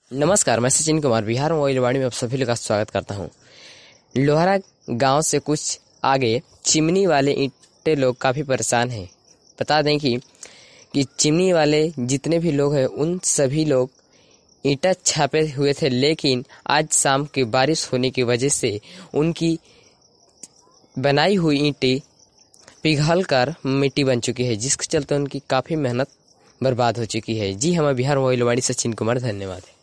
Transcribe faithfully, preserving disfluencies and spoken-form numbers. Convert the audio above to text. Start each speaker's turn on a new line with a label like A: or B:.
A: नमस्कार, मैं सचिन कुमार बिहार मोबाइल वाणी में आप सभी लोग का स्वागत करता हूं। लोहरा गांव से कुछ आगे चिमनी वाले ईंटे लोग काफ़ी परेशान हैं। बता दें कि कि चिमनी वाले जितने भी लोग हैं उन सभी लोग ईंटा छापे हुए थे, लेकिन आज शाम की बारिश होने की वजह से उनकी बनाई हुई ईंटें पिघल कर मिट्टी बन चुकी है, जिसके चलते उनकी काफ़ी मेहनत बर्बाद हो चुकी है। जी हमें बिहार मोबाइल वाणी सचिन कुमार, धन्यवाद।